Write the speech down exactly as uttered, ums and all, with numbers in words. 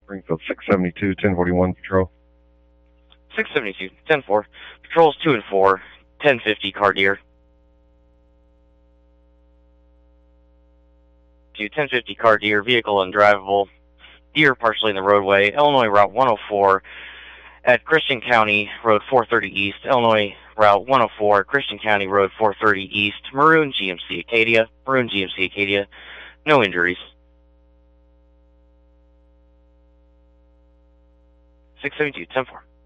Springfield six seventy-two, ten forty-one patrol. six seventy-two, ten four. Patrols two and four, ten fifty, car deer. To ten fifty, car deer, vehicle undrivable. Deer partially in the roadway. Illinois Route one oh four at Christian County Road four thirty East. Illinois Route one oh four, Christian County Road four thirty East. Maroon G M C Acadia. Maroon G M C Acadia. No injuries. six seventy-two, ten four.